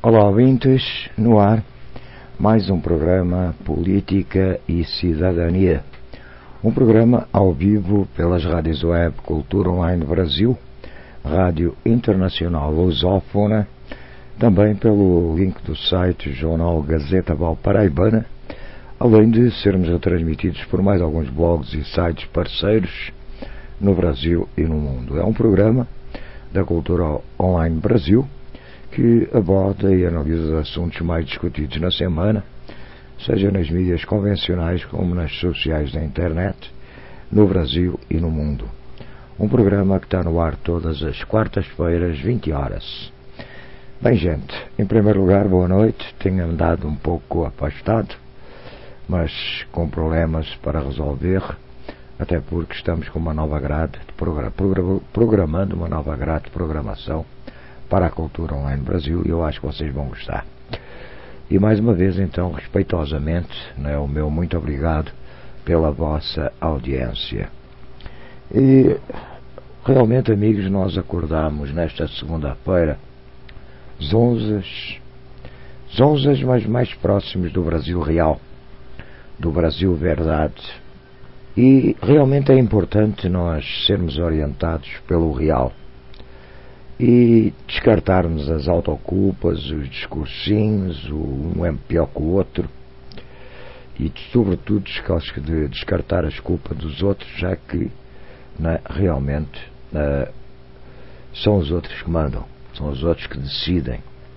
Olá, ouvintes, no ar, mais um programa Política e Cidadania. Um programa ao vivo pelas rádios web Cultura Online Brasil, Rádio Internacional Lusófona, também pelo link do site Jornal Gazeta Valparaibana, além de sermos retransmitidos por mais alguns blogs e sites parceiros no Brasil e no mundo. É um programa da Cultura Online Brasil que aborda e analisa os assuntos mais discutidos na semana, seja nas mídias convencionais como nas sociais da internet, no Brasil e no mundo. Um programa que está no ar todas as quartas-feiras, 20 horas. Bem, gente, em primeiro lugar, boa noite. Tenho andado um pouco afastado, mas com problemas para resolver, até porque estamos com uma nova grade de programando uma nova grade de programação para a Cultura Online Brasil, e eu acho que vocês vão gostar. E mais uma vez, então, respeitosamente, o meu muito obrigado pela vossa audiência. E realmente, amigos, nós acordamos nesta segunda-feira zonzas, mas mais próximos do Brasil real, do Brasil verdade. E realmente é importante nós sermos orientados pelo real e descartarmos as autoculpas, os discursinhos, um é pior que o outro, e sobretudo de descartar as culpas dos outros, já que realmente são os outros que mandam, são os outros que decidem.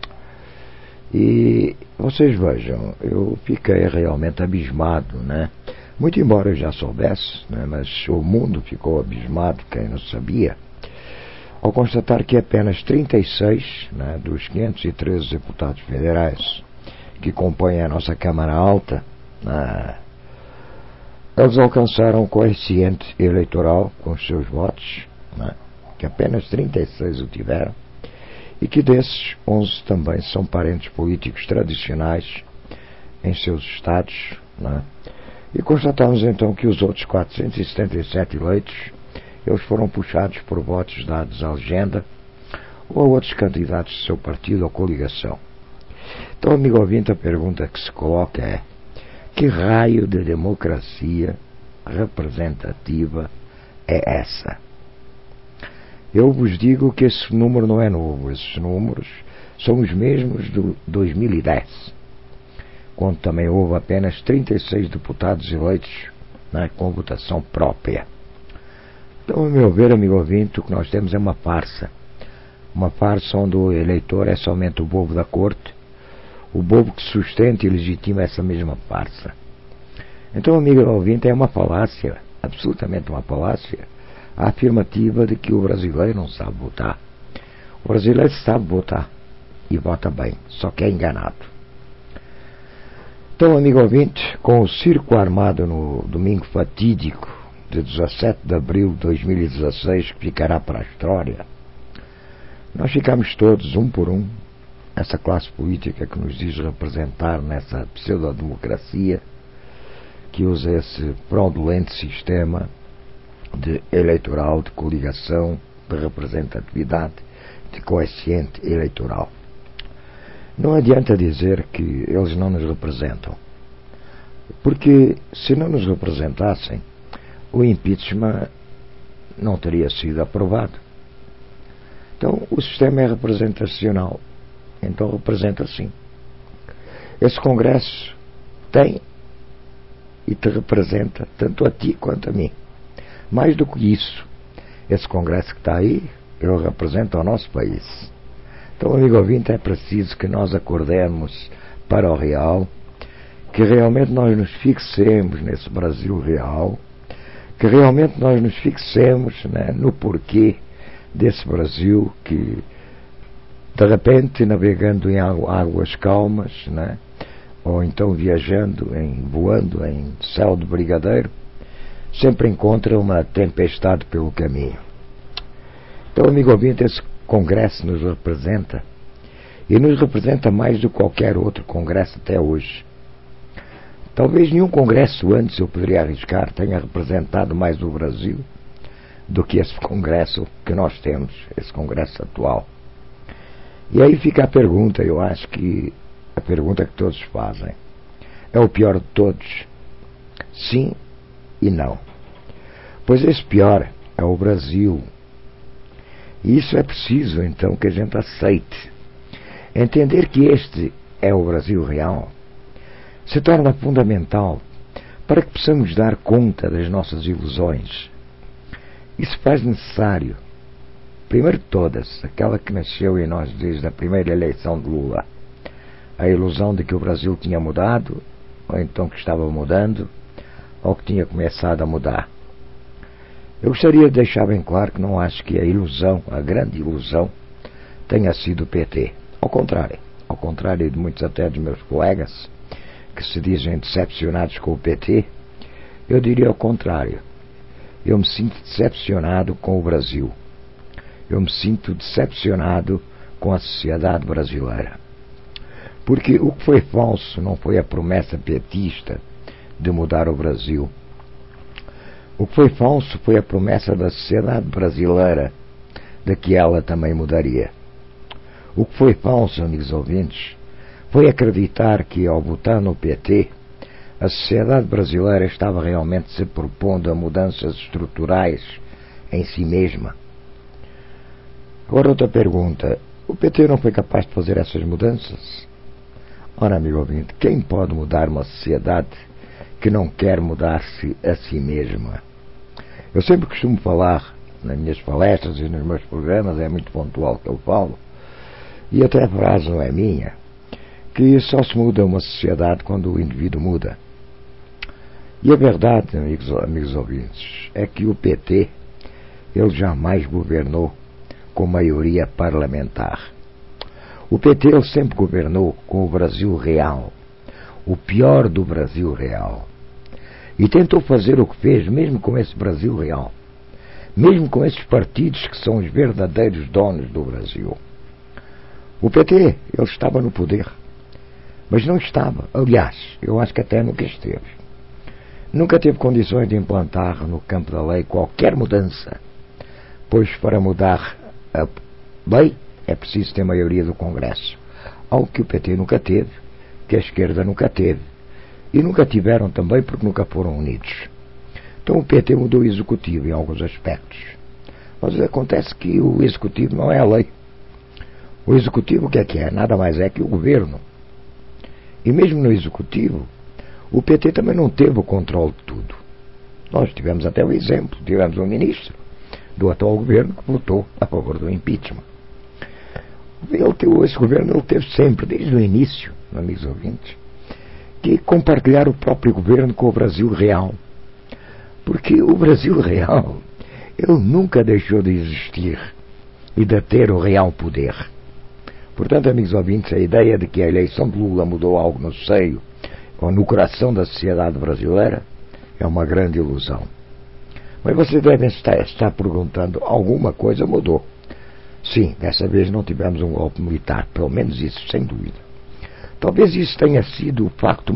E vocês vejam, eu fiquei realmente abismado, muito embora eu já soubesse, mas o mundo ficou abismado, quem não sabia, ao constatar que apenas 36 dos 513 deputados federais que compõem a nossa Câmara Alta, eles alcançaram o coeficiente eleitoral com os seus votos, que apenas 36 o tiveram, e que desses 11 também são parentes políticos tradicionais em seus estados, e constatamos então que os outros 477 eleitos eles foram puxados por votos dados à legenda ou a outros candidatos do seu partido ou coligação. Então, amigo ouvinte, a pergunta que se coloca é: que raio de democracia representativa é essa? Eu vos digo que esse número não é novo. Esses números são os mesmos do 2010, quando também houve apenas 36 deputados eleitos com votação própria. Então, a meu ver, amigo ouvinte, o que nós temos é uma farsa onde o eleitor é somente o bobo da corte, o bobo que sustenta e legitima essa mesma farsa. Então, amigo ouvinte, é uma falácia, absolutamente uma falácia, a afirmativa de que o brasileiro não sabe votar. O brasileiro sabe votar e vota bem, só que é enganado. Então, amigo ouvinte, com o circo armado no domingo fatídico de 17 de abril de 2016, que ficará para a história, nós ficamos todos, um por um, essa classe política que nos diz representar nessa pseudo-democracia, que usa esse fraudulento sistema eleitoral, de coligação, de representatividade, de coeficiente eleitoral. Não adianta dizer que eles não nos representam, porque se não nos representassem, o impeachment não teria sido aprovado. Então, o sistema é representacional, então representa sim. Esse Congresso tem e te representa tanto a ti quanto a mim. Mais do que isso, esse Congresso que está aí, ele representa o nosso país. Então, amigo ouvinte, é preciso que nós acordemos para o real, que realmente nós nos fixemos nesse Brasil real, que realmente nós nos fixemos no porquê desse Brasil que, de repente, navegando em águas calmas, ou então voando em céu de brigadeiro, sempre encontra uma tempestade pelo caminho. Então, amigo ouvinte, esse Congresso nos representa, e nos representa mais do que qualquer outro Congresso até hoje. Talvez nenhum Congresso antes, eu poderia arriscar, tenha representado mais o Brasil do que esse Congresso que nós temos, esse Congresso atual. E aí fica a pergunta, eu acho que a pergunta que todos fazem: é o pior de todos? Sim e não. Pois esse pior é o Brasil. E isso é preciso, então, que a gente aceite. Entender que este é o Brasil real se torna fundamental para que possamos dar conta das nossas ilusões. Isso faz necessário, primeiro de todas, aquela que nasceu em nós desde a primeira eleição de Lula, a ilusão de que o Brasil tinha mudado, ou então que estava mudando, ou que tinha começado a mudar. Eu gostaria de deixar bem claro que não acho que a ilusão, a grande ilusão, tenha sido o PT. Ao contrário de muitos até dos meus colegas, que se dizem decepcionados com o PT, eu diria o contrário. Eu me sinto decepcionado com o Brasil. Eu me sinto decepcionado com a sociedade brasileira. Porque o que foi falso não foi a promessa petista de mudar o Brasil. O que foi falso foi a promessa da sociedade brasileira de que ela também mudaria. O que foi falso, amigos ouvintes, foi acreditar que, ao votar no PT, a sociedade brasileira estava realmente se propondo a mudanças estruturais em si mesma. Agora outra pergunta: o PT não foi capaz de fazer essas mudanças? Ora, amigo ouvinte, quem pode mudar uma sociedade que não quer mudar-se a si mesma? Eu sempre costumo falar, nas minhas palestras e nos meus programas, é muito pontual que eu falo, e até a frase não é minha, que só se muda uma sociedade quando o indivíduo muda. E a verdade, amigos ouvintes, é que o PT, ele jamais governou com maioria parlamentar. O PT, ele sempre governou com o Brasil real, o pior do Brasil real. E tentou fazer o que fez, mesmo com esse Brasil real, mesmo com esses partidos que são os verdadeiros donos do Brasil. O PT, ele estava no poder, mas não estava. Aliás, eu acho que até nunca esteve. Nunca teve condições de implantar no campo da lei qualquer mudança, pois para mudar a lei é preciso ter maioria do Congresso, algo que o PT nunca teve, que a esquerda nunca teve, e nunca tiveram também porque nunca foram unidos. Então o PT mudou o Executivo em alguns aspectos, mas acontece que o Executivo não é a lei. O Executivo o que é? Nada mais é que o Governo. E mesmo no Executivo, o PT também não teve o controle de tudo. Nós tivemos até o exemplo, tivemos um ministro do atual governo que votou a favor do impeachment. Esse governo ele teve sempre, desde o início, amigos ouvintes, que compartilhar o próprio governo com o Brasil real. Porque o Brasil real, ele nunca deixou de existir e de ter o real poder. Portanto, amigos ouvintes, a ideia de que a eleição de Lula mudou algo no seio ou no coração da sociedade brasileira é uma grande ilusão. Mas vocês devem estar perguntando: alguma coisa mudou? Sim, dessa vez não tivemos um golpe militar, pelo menos isso, sem dúvida. Talvez isso tenha sido o facto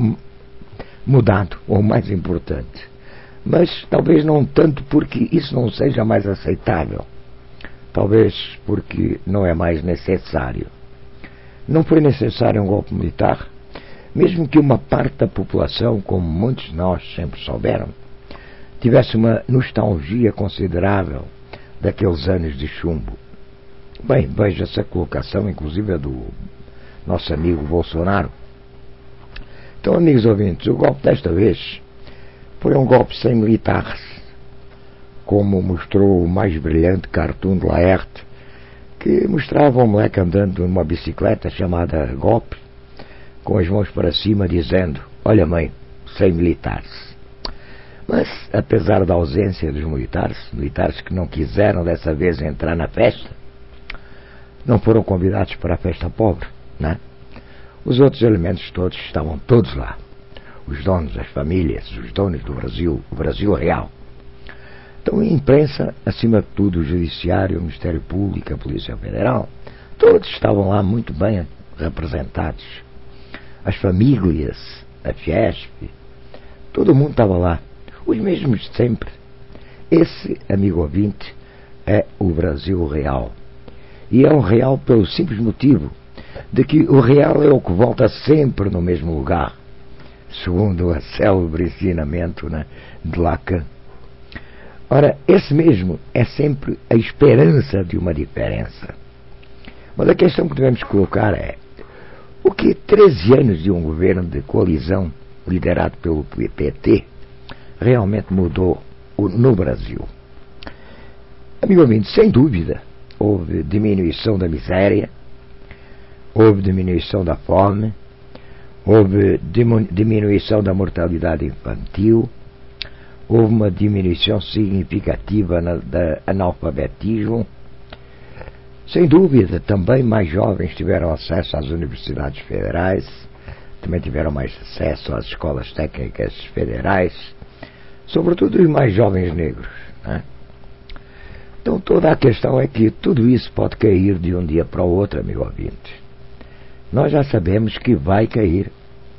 mudado, ou mais importante. Mas talvez não tanto porque isso não seja mais aceitável. Talvez porque não é mais necessário. Não foi necessário um golpe militar, mesmo que uma parte da população, como muitos de nós sempre souberam, tivesse uma nostalgia considerável daqueles anos de chumbo. Bem, veja essa colocação, inclusive, do nosso amigo Bolsonaro. Então, amigos ouvintes, o golpe desta vez foi um golpe sem militares, como mostrou o mais brilhante cartoon de Laerte, que mostrava um moleque andando numa bicicleta chamada Golpe, com as mãos para cima, dizendo: olha mãe, sem militares. Mas, apesar da ausência dos militares que não quiseram dessa vez entrar na festa, não foram convidados para a festa pobre, né? Os outros elementos todos estavam todos lá. Os donos das famílias, os donos do Brasil, o Brasil real. Então a imprensa, acima de tudo o Judiciário, o Ministério Público, a Polícia Federal, todos estavam lá muito bem representados. As famílias, a Fiesp, todo mundo estava lá. Os mesmos de sempre. Esse, amigo ouvinte, é o Brasil real. E é um real pelo simples motivo de que o real é o que volta sempre no mesmo lugar, segundo o célebre ensinamento, né, de Lacan. Ora, esse mesmo é sempre a esperança de uma diferença. Mas a questão que devemos colocar é: o que 13 anos de um governo de coalizão liderado pelo PT realmente mudou no Brasil? Amigo ouvinte, sem dúvida, houve diminuição da miséria, houve diminuição da fome, houve diminuição da mortalidade infantil, houve uma diminuição significativa do analfabetismo. Sem dúvida, também mais jovens tiveram acesso às universidades federais, também tiveram mais acesso às escolas técnicas federais, sobretudo os mais jovens negros, né? Então toda a questão é que tudo isso pode cair de um dia para o outro, amigo ouvinte. Nós já sabemos que vai cair.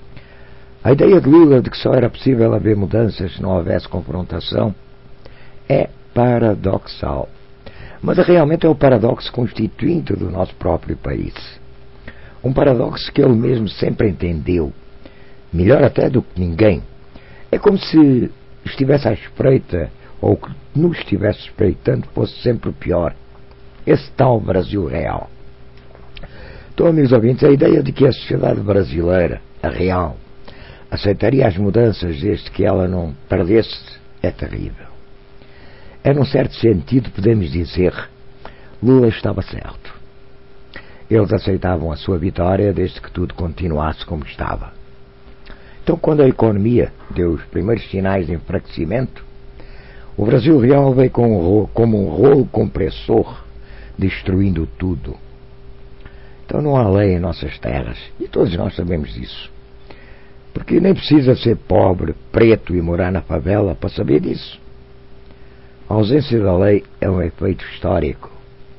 A ideia de Lula de que só era possível haver mudanças se não houvesse confrontação é paradoxal. Mas realmente é o paradoxo constituinte do nosso próprio país. Um paradoxo que ele mesmo sempre entendeu, melhor até do que ninguém. É como se estivesse à espreita, ou que nos estivesse espreitando, fosse sempre o pior. Esse tal Brasil real. Então, amigos ouvintes, a ideia de que a sociedade brasileira, a real, aceitaria as mudanças desde que ela não perdesse é terrível. É, num certo sentido, podemos dizer, Lula estava certo. Eles aceitavam a sua vitória desde que tudo continuasse como estava. Então, quando a economia deu os primeiros sinais de enfraquecimento, o Brasil real veio como um rolo compressor, destruindo tudo. Então não há lei em nossas terras, e todos nós sabemos disso. Porque nem precisa ser pobre, preto e morar na favela para saber disso. A ausência da lei é um efeito histórico.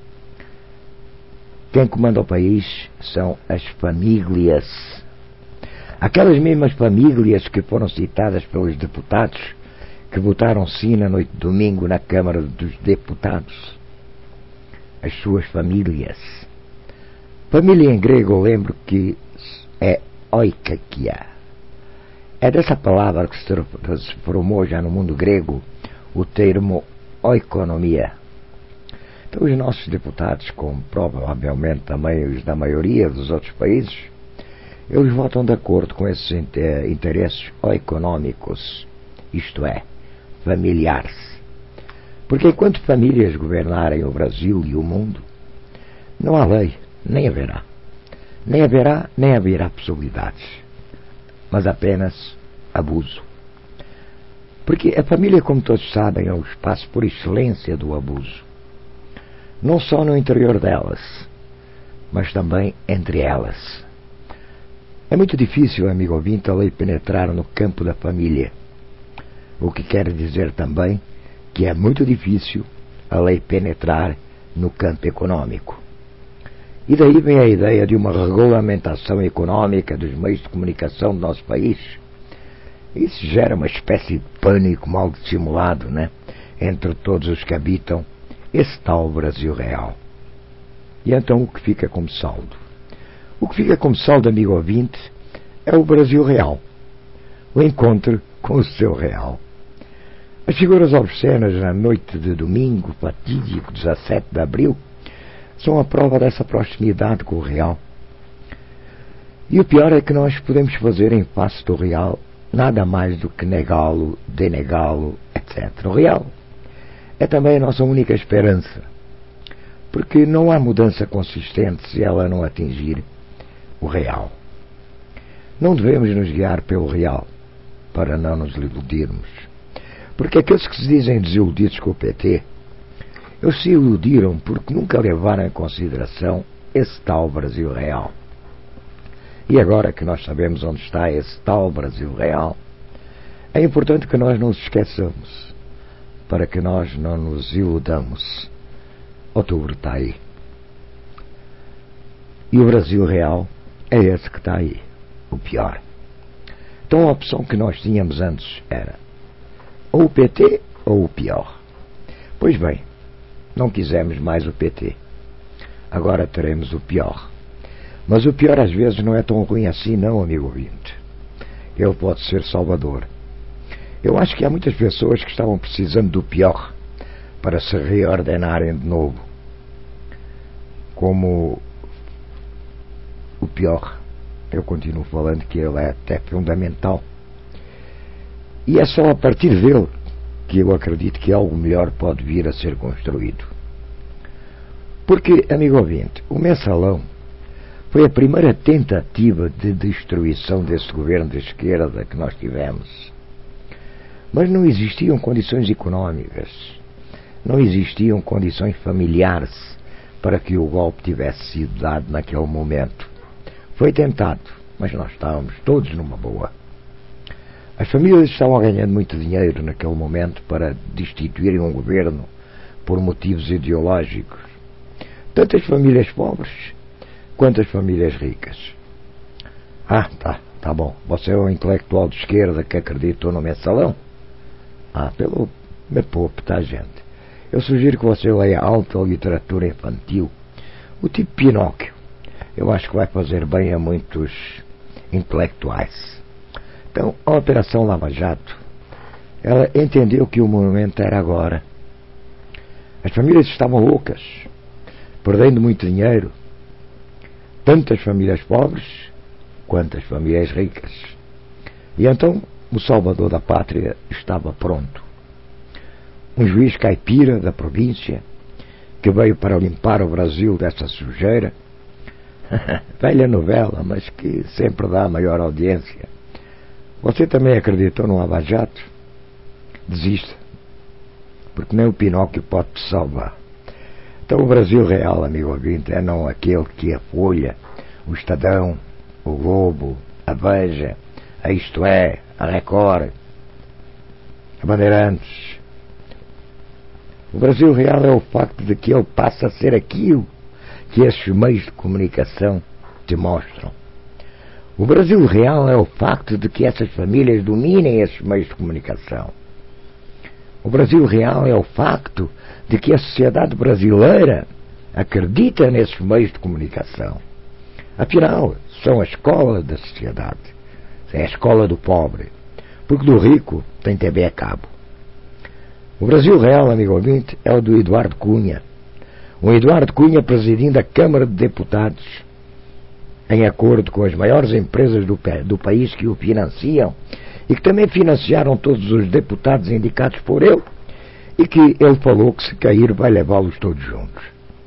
Quem comanda o país são as famílias. Aquelas mesmas famílias que foram citadas pelos deputados que votaram sim na noite de domingo na Câmara dos Deputados. As suas famílias. Família em grego, eu lembro que é oikakia. É dessa palavra que se formou já no mundo grego o termo oikonomia. Então os nossos deputados, como provavelmente também os da maioria dos outros países, eles votam de acordo com esses interesses econômicos, isto é, familiares. Porque enquanto famílias governarem o Brasil e o mundo, não há lei, nem haverá. Nem haverá possibilidades, mas apenas abuso. Porque a família, como todos sabem, é o espaço por excelência do abuso. Não só no interior delas, mas também entre elas. É muito difícil, amigo ouvinte, a lei penetrar no campo da família. O que quer dizer também que é muito difícil a lei penetrar no campo econômico. E daí vem a ideia de uma regulamentação econômica dos meios de comunicação do nosso país. Isso gera uma espécie de pânico mal dissimulado, né, entre todos os que habitam esse tal Brasil real. E então o que fica como saldo? O que fica como saldo, amigo ouvinte, é o Brasil real. O encontro com o seu real. As figuras obscenas na noite de domingo, fatídico 17 de abril, são a prova dessa proximidade com o real. E o pior é que nós podemos fazer em face do real nada mais do que negá-lo, denegá-lo, etc. O real é também a nossa única esperança, porque não há mudança consistente se ela não atingir o real. Não devemos nos guiar pelo real, para não nos iludirmos. Porque aqueles que se dizem desiludidos com o PT, eles se iludiram porque nunca levaram em consideração esse tal Brasil real. E agora que nós sabemos onde está esse tal Brasil real, é importante que nós não nos esqueçamos, para que nós não nos iludamos. Outubro está aí. E o Brasil real é esse que está aí, o pior. Então a opção que nós tínhamos antes era ou o PT ou o pior. Pois bem, não quisemos mais o PT. agora teremos o pior. Mas o pior às vezes não é tão ruim assim não, amigo ouvinte. Ele pode ser salvador. Eu acho que há muitas pessoas que estavam precisando do pior para se reordenarem de novo. Como o pior, eu continuo falando que ele é até fundamental. E é só a partir dele que eu acredito que algo melhor pode vir a ser construído. Porque, amigo ouvinte, o mensalão foi a primeira tentativa de destruição desse governo de esquerda que nós tivemos. Mas não existiam condições económicas, não existiam condições familiares para que o golpe tivesse sido dado naquele momento. Foi tentado, mas nós estávamos todos numa boa. As famílias estavam ganhando muito dinheiro naquele momento para destituírem um governo por motivos ideológicos. Tanto as famílias pobres quanto as famílias ricas. Tá bom. Você é um intelectual de esquerda que acreditou no mensalão? Me poupe, tá, gente? Eu sugiro que você leia alta literatura infantil, o tipo Pinóquio. Eu acho que vai fazer bem a muitos intelectuais. Então, a Operação Lava Jato, ela entendeu que o momento era agora. As famílias estavam loucas, perdendo muito dinheiro, tanto as famílias pobres quanto as famílias ricas. E então o salvador da pátria estava pronto. Um juiz caipira da província que veio para limpar o Brasil dessa sujeira. Velha novela, mas que sempre dá maior audiência. Você também acreditou no Lava Jato? Desista, porque nem o Pinóquio pode te salvar. Então o Brasil real, amigo ouvinte, é não aquele que a Folha, o Estadão, o Globo, a Veja, a Isto É, a Record, a Bandeirantes. O Brasil real é o facto de que ele passa a ser aquilo que esses meios de comunicação te mostram. O Brasil real é o facto de que essas famílias dominem esses meios de comunicação. O Brasil real é o facto de que a sociedade brasileira acredita nesses meios de comunicação. Afinal, são a escola da sociedade. É a escola do pobre. Porque do rico tem TV a cabo. O Brasil real, amigo ouvinte, é o do Eduardo Cunha. O Eduardo Cunha presidindo a Câmara de Deputados, em acordo com as maiores empresas do país que o financiam e que também financiaram todos os deputados indicados por ele, e que ele falou que se cair vai levá-los todos juntos.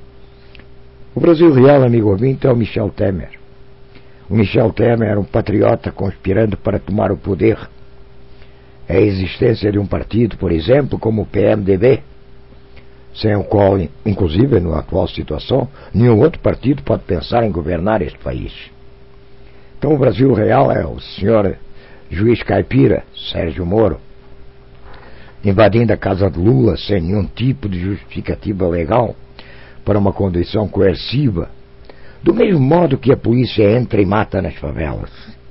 O Brasil real, amigo ouvinte, é o Michel Temer. O Michel Temer era um patriota conspirando para tomar o poder. É a existência de um partido, por exemplo, como o PMDB, sem o qual, inclusive, na atual situação, nenhum outro partido pode pensar em governar este país. Então o Brasil real é o senhor juiz caipira, Sérgio Moro, invadindo a casa de Lula sem nenhum tipo de justificativa legal para uma condição coerciva, do mesmo modo que a polícia entra e mata nas favelas.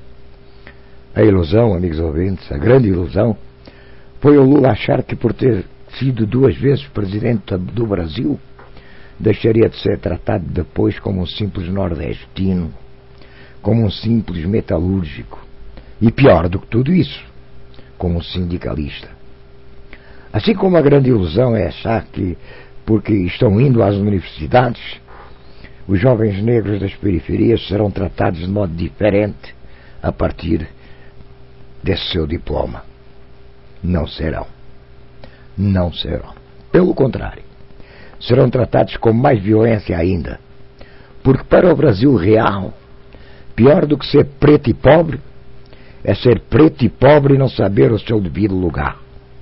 A ilusão, amigos ouvintes, a grande ilusão, foi o Lula achar que por ter sido 2 vezes presidente do Brasil, deixaria de ser tratado depois como um simples nordestino, como um simples metalúrgico, e pior do que tudo isso, como um sindicalista. Assim como a grande ilusão é achar que, porque estão indo às universidades, os jovens negros das periferias serão tratados de modo diferente a partir desse seu diploma. Não serão. Não serão. Pelo contrário, serão tratados com mais violência ainda. Porque para o Brasil real, pior do que ser preto e pobre, é ser preto e pobre e não saber o seu devido lugar.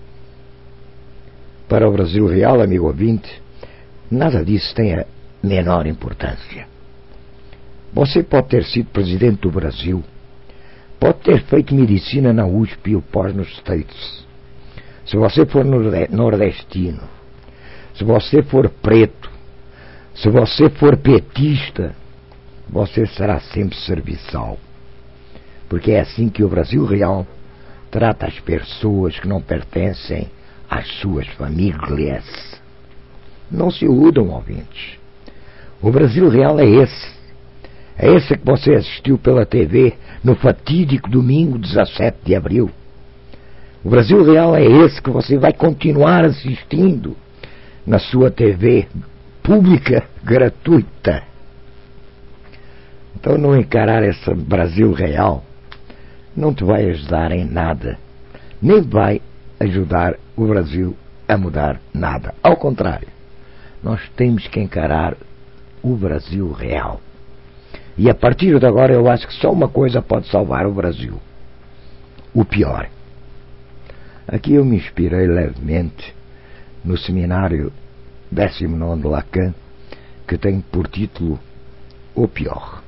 Para o Brasil real, amigo ouvinte, nada disso tem a menor importância. Você pode ter sido presidente do Brasil, pode ter feito medicina na USP e o pós nos States. Se você for nordestino, se você for preto, se você for petista, você será sempre serviçal. Porque é assim que o Brasil real trata as pessoas que não pertencem às suas famílias. Não se iludam, ouvintes. O Brasil real é esse. É esse que você assistiu pela TV no fatídico domingo 17 de abril. O Brasil real é esse que você vai continuar assistindo na sua TV pública gratuita. Então não encarar esse Brasil real não te vai ajudar em nada. Nem vai ajudar o Brasil a mudar nada. Ao contrário, nós temos que encarar o Brasil real. E a partir de agora eu acho que só uma coisa pode salvar o Brasil: o pior. Aqui eu me inspirei levemente no seminário 19 de Lacan, que tem por título O Pior.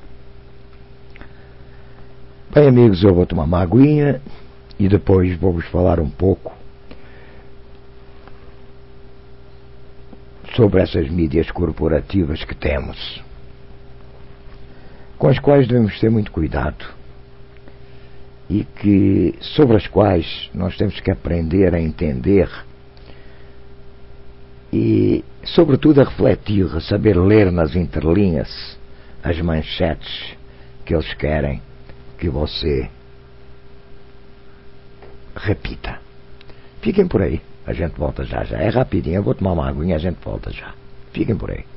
Bem, amigos, eu vou tomar uma aguinha e depois vou-vos falar um pouco sobre essas mídias corporativas que temos, com as quais devemos ter muito cuidado e sobre as quais nós temos que aprender a entender e, sobretudo, a refletir, a saber ler nas entrelinhas as manchetes que eles querem que você repita. Fiquem por aí, a gente volta já. É rapidinho, eu vou tomar uma aguinha e a gente volta já. Fiquem por aí.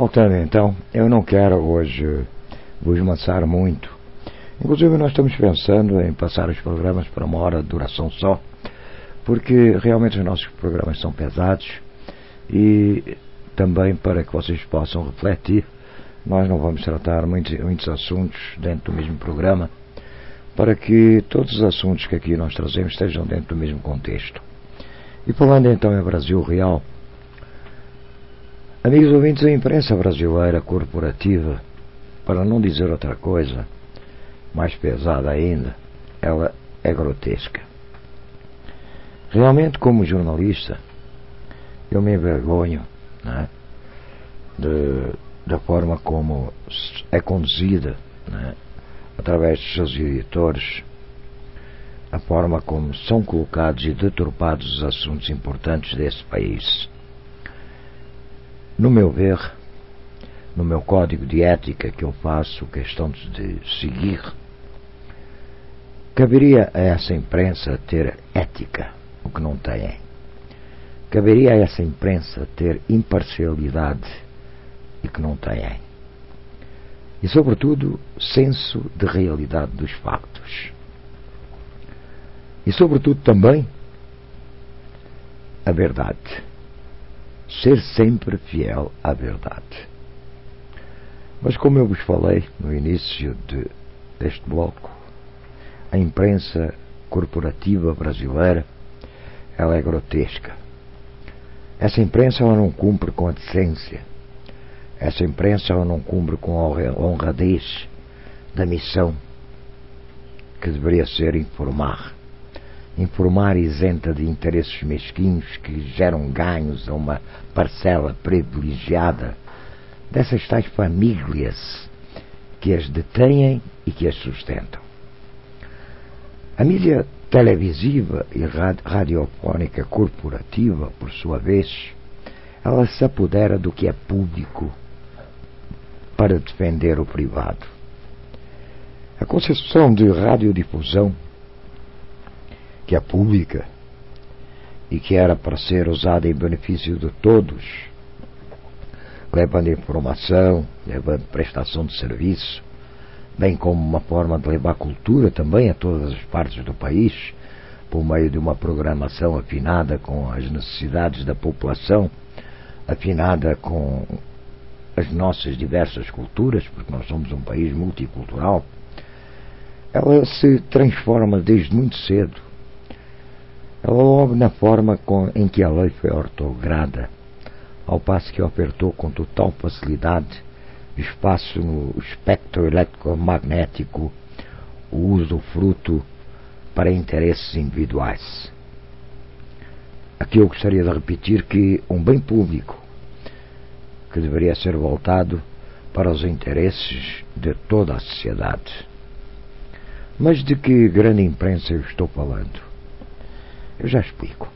Voltando então, eu não quero hoje vos maçar muito. Inclusive nós estamos pensando em passar os programas para 1 hora de duração só, porque realmente os nossos programas são pesados e também para que vocês possam refletir. Nós não vamos tratar muitos assuntos dentro do mesmo programa, para que todos os assuntos que aqui nós trazemos estejam dentro do mesmo contexto. E falando então em Brasil Real, amigos ouvintes, a imprensa brasileira corporativa, para não dizer outra coisa, mais pesada ainda, ela é grotesca. Realmente, como jornalista, eu me envergonho, né, da forma como é conduzida, né, através dos seus editores, a forma como são colocados e deturpados os assuntos importantes desse país. No meu ver, no meu código de ética que eu faço questão de seguir, caberia a essa imprensa ter ética, o que não tem. Caberia a essa imprensa ter imparcialidade, e que não tem. E, sobretudo, senso de realidade dos factos. E, sobretudo, também a verdade. Ser sempre fiel à verdade. Mas, como eu vos falei no início deste bloco, a imprensa corporativa brasileira, ela é grotesca. Essa imprensa ela não cumpre com a decência. Essa imprensa ela não cumpre com a honradez da missão que deveria ser informar. Informar isenta de interesses mesquinhos que geram ganhos a uma parcela privilegiada dessas tais famílias que as detêm e que as sustentam. A mídia televisiva e radiofónica corporativa, por sua vez, ela se apodera do que é público para defender o privado. A concepção de radiodifusão, que é pública e que era para ser usada em benefício de todos, levando informação, levando prestação de serviço, bem como uma forma de levar cultura também a todas as partes do país, por meio de uma programação afinada com as necessidades da população, afinada com as nossas diversas culturas, porque nós somos um país multicultural. Ela se transforma desde muito cedo. Ela logo na forma em que a lei foi ortograda, ao passo que ofertou com total facilidade espaço no espectro eletromagnético, o uso fruto para interesses individuais. Aqui eu gostaria de repetir que um bem público que deveria ser voltado para os interesses de toda a sociedade. Mas de que grande imprensa eu estou falando? Eu já explico.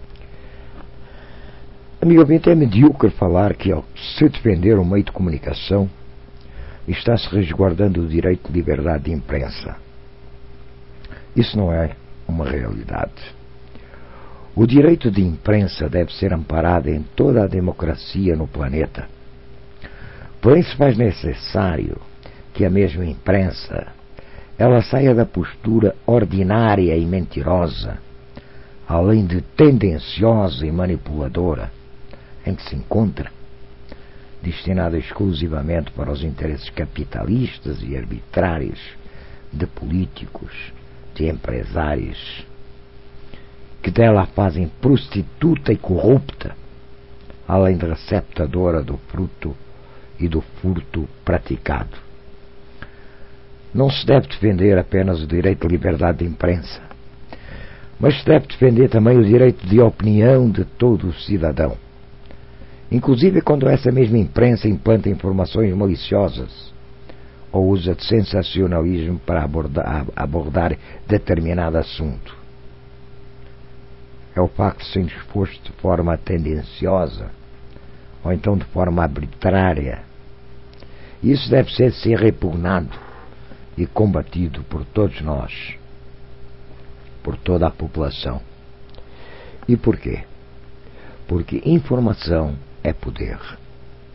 Amigo ouvinte, é medíocre falar que, ao se defender um meio de comunicação, está-se resguardando o direito de liberdade de imprensa. Isso não é uma realidade. O direito de imprensa deve ser amparado em toda a democracia no planeta. Porém, se faz necessário que a mesma imprensa ela saia da postura ordinária e mentirosa, além de tendenciosa e manipuladora, em que se encontra, destinada exclusivamente para os interesses capitalistas e arbitrários de políticos, de empresários, que dela a fazem prostituta e corrupta, além de receptadora do fruto e do furto praticado. Não se deve defender apenas o direito de liberdade de imprensa, mas se deve defender também o direito de opinião de todo o cidadão. Inclusive quando essa mesma imprensa implanta informações maliciosas ou usa de sensacionalismo para abordar determinado assunto. É o facto de ser exposto de forma tendenciosa ou então de forma arbitrária. Isso deve ser repugnado e combatido por todos nós, por toda a população. E por quê? Porque informação é poder.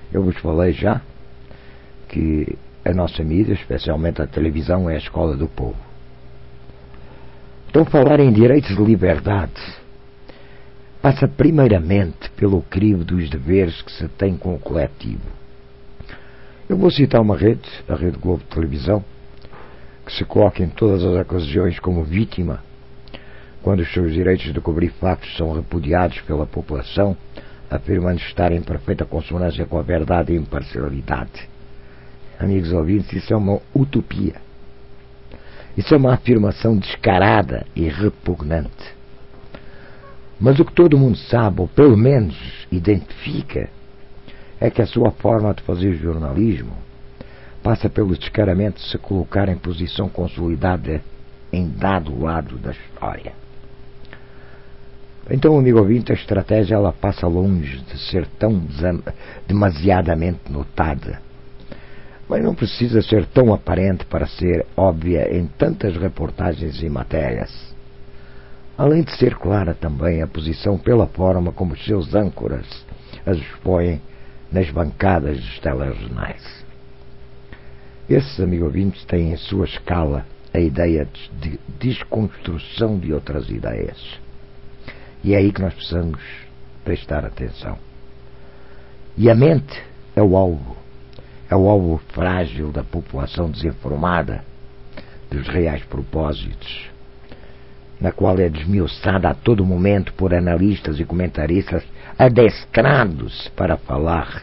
Eu vos falei já que a nossa mídia, especialmente a televisão, é a escola do povo. Então, falar em direitos de liberdade passa primeiramente pelo crivo dos deveres que se tem com o coletivo. Eu vou citar uma rede, a Rede Globo de Televisão, que se coloca em todas as ocasiões como vítima quando os seus direitos de cobrir factos são repudiados pela população, afirmando estar em perfeita consonância com a verdade e imparcialidade. Amigos ouvintes, isso é uma utopia. Isso é uma afirmação descarada e repugnante. Mas o que todo mundo sabe, ou pelo menos identifica, é que a sua forma de fazer jornalismo passa pelo descaramento de se colocar em posição consolidada em dado lado da história. Então, amigo ouvinte, a estratégia ela passa longe de ser tão demasiadamente notada. Mas não precisa ser tão aparente para ser óbvia em tantas reportagens e matérias. Além de ser clara também a posição pela forma como os seus âncoras as expõem nas bancadas dos telejornais. Esses, amigos ouvintes, têm em sua escala a ideia de desconstrução de outras ideias. E é aí que nós precisamos prestar atenção. E a mente é o alvo frágil da população desinformada dos reais propósitos, na qual é desmiuçada a todo momento por analistas e comentaristas adestrados para falar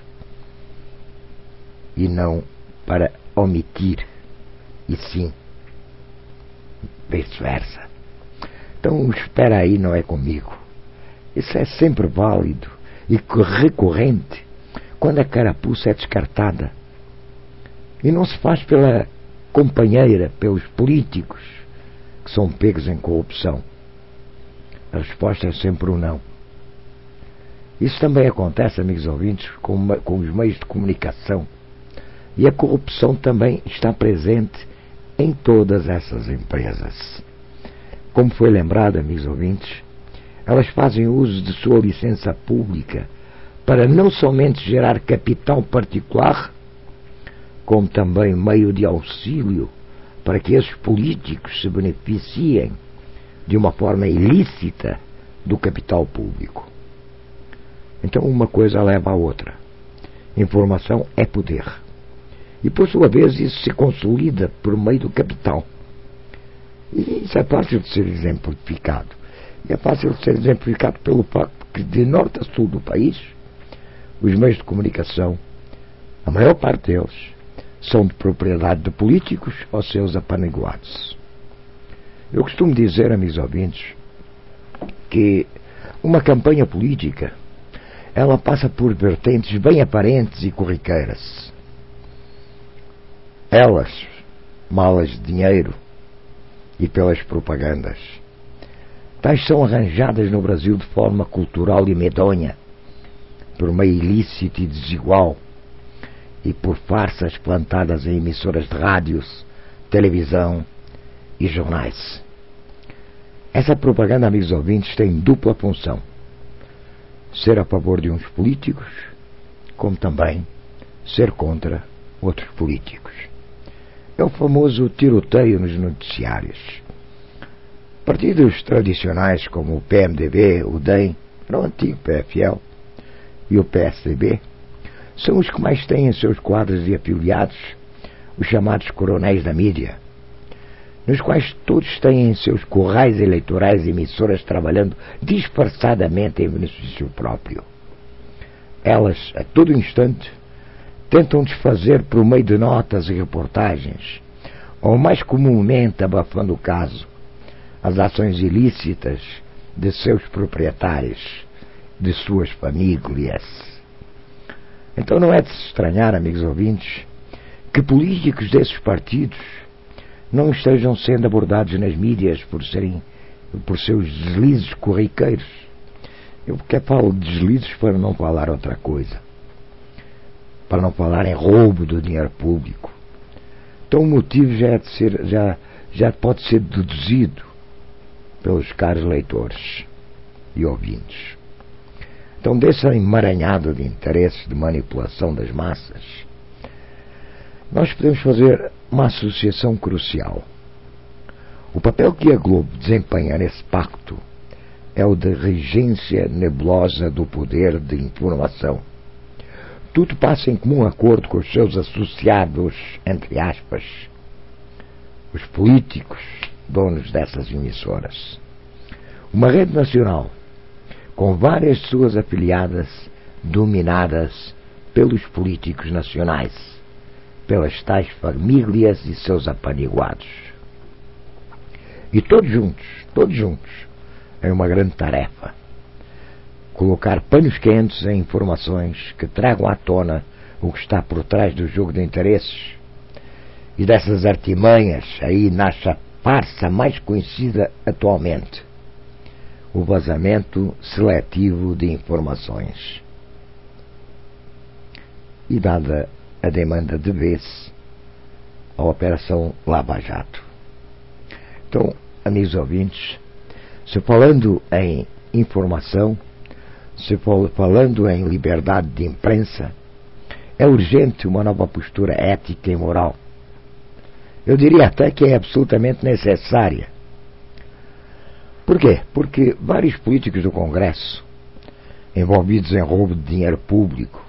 e não para omitir, e sim vice-versa. Então, espera aí, não é comigo. Isso é sempre válido e recorrente quando a carapuça é descartada. E não se faz pela companheira, pelos políticos que são pegos em corrupção. A resposta é sempre o não. Isso também acontece, amigos ouvintes, com os meios de comunicação. E a corrupção também está presente em todas essas empresas. Como foi lembrado, amigos ouvintes, elas fazem uso de sua licença pública para não somente gerar capital particular, como também meio de auxílio para que esses políticos se beneficiem de uma forma ilícita do capital público. Então uma coisa leva à outra. Informação é poder. E por sua vez isso se consolida por meio do capital. E isso é fácil de ser exemplificado. E é fácil de ser exemplificado pelo facto que de norte a sul do país, os meios de comunicação, a maior parte deles, são de propriedade de políticos ou seus apaniguados. Eu costumo dizer, amigos ouvintes, que uma campanha política ela passa por vertentes bem aparentes e corriqueiras. Elas, malas de dinheiro e pelas propagandas. Tais são arranjadas no Brasil de forma cultural e medonha, por meio ilícito e desigual, e por farsas plantadas em emissoras de rádios, televisão e jornais. Essa propaganda, amigos ouvintes, tem dupla função: ser a favor de uns políticos, como também ser contra outros políticos. É o famoso tiroteio nos noticiários. Partidos tradicionais como o PMDB, o DEM, o antigo PFL e o PSDB são os que mais têm em seus quadros de afiliados os chamados coronéis da mídia, nos quais todos têm em seus corrais eleitorais emissoras trabalhando disfarçadamente em benefício próprio. Elas, a todo instante, tentam desfazer por meio de notas e reportagens, ou mais comumente abafando o caso, as ações ilícitas de seus proprietários, de suas famílias. Então não é de se estranhar, amigos ouvintes, que políticos desses partidos não estejam sendo abordados nas mídias por seus deslizes corriqueiros. Eu porque falo de deslizes para não falar outra coisa, para não falar em roubo do dinheiro público. Então o motivo já pode ser deduzido pelos caros leitores e ouvintes. Então, desse emaranhado de interesses de manipulação das massas, nós podemos fazer uma associação crucial. O papel que a Globo desempenha nesse pacto é o de regência nebulosa do poder de informação. Tudo passa em comum acordo com os seus associados, entre aspas, os políticos, donos dessas emissoras. Uma rede nacional, com várias suas afiliadas, dominadas pelos políticos nacionais, pelas tais famílias e seus apaniguados. E todos juntos, é uma grande tarefa. Colocar panos quentes em informações que tragam à tona o que está por trás do jogo de interesses. E dessas artimanhas, aí nasce a farsa mais conhecida atualmente: o vazamento seletivo de informações. E dada a demanda de vez, a Operação Lava Jato. Então, amigos ouvintes, se falando em informação, se falando em liberdade de imprensa, é urgente uma nova postura ética e moral. Eu diria até que é absolutamente necessária. Por quê? Porque vários políticos do Congresso, envolvidos em roubo de dinheiro público,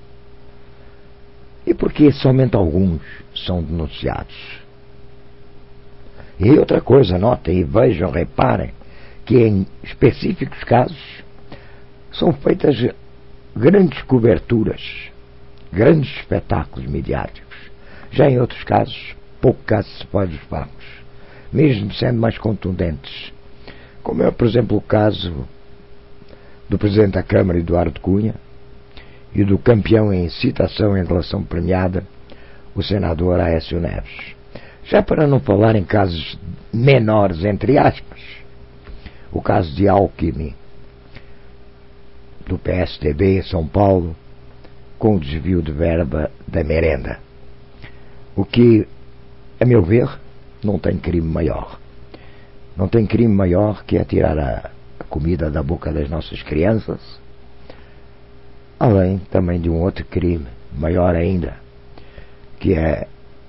e porque somente alguns são denunciados. E outra coisa, notem e vejam, reparem, que em específicos casos são feitas grandes coberturas, grandes espetáculos midiáticos. Já em outros casos, pouco caso se faz dos factos, mesmo sendo mais contundentes, como é, por exemplo, o caso do Presidente da Câmara, Eduardo Cunha, e do campeão em citação em relação premiada, o senador Aécio Neves. Já para não falar em casos menores, entre aspas, o caso de Alckmin, do PSDB em São Paulo, com o desvio de verba da merenda. O que, a meu ver, não tem crime maior. Não tem crime maior que tirar a comida da boca das nossas crianças, além também de um outro crime, maior ainda, que é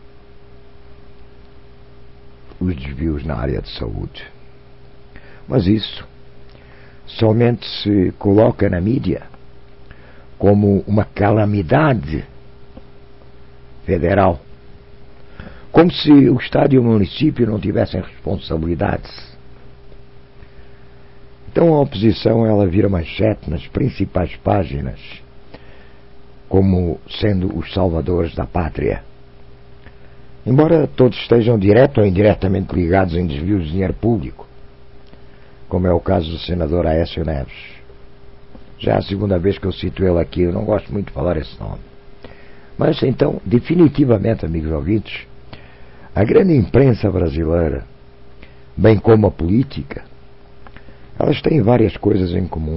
os desvios na área de saúde. Mas isso somente se coloca na mídia como uma calamidade federal, como se o Estado e o município não tivessem responsabilidades. Então a oposição, ela vira manchete nas principais páginas como sendo os salvadores da pátria. Embora todos estejam direto ou indiretamente ligados em desvios de dinheiro público, como é o caso do senador Aécio Neves. Já é a segunda vez que eu cito ele aqui, eu não gosto muito de falar esse nome. Mas então, definitivamente, amigos ouvintes, a grande imprensa brasileira, bem como a política, elas têm várias coisas em comum: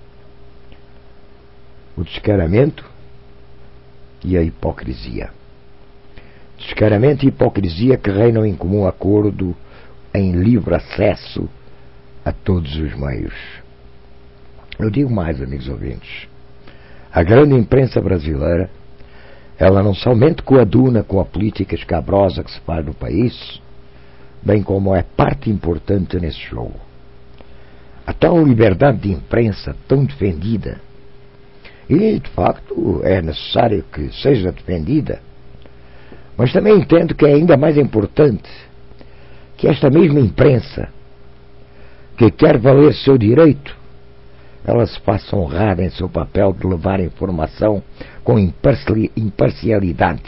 o descaramento e a hipocrisia. Descaramento e hipocrisia que reinam em comum acordo em livre acesso a todos os meios. Eu digo mais, amigos ouvintes: a grande imprensa brasileira, ela não somente coaduna com a política escabrosa que se faz no país, bem como é parte importante nesse jogo. A tal liberdade de imprensa tão defendida, e de facto é necessário que seja defendida, mas também entendo que é ainda mais importante que esta mesma imprensa, que quer valer seu direito, ela se faça honrada em seu papel de levar informação com imparcialidade,